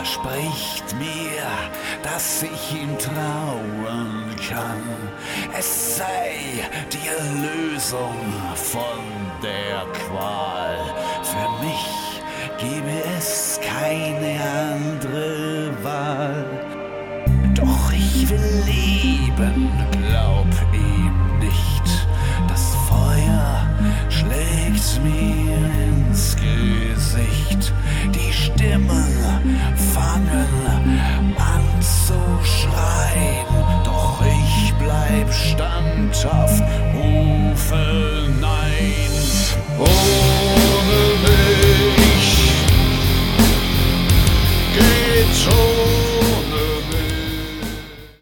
verspricht mir, dass ich ihm trauen kann. Es sei die Erlösung von der Qual. Für mich gebe es keine andere Wahl. Doch ich will leben, glaub ihm nicht. Das Feuer schlägt mir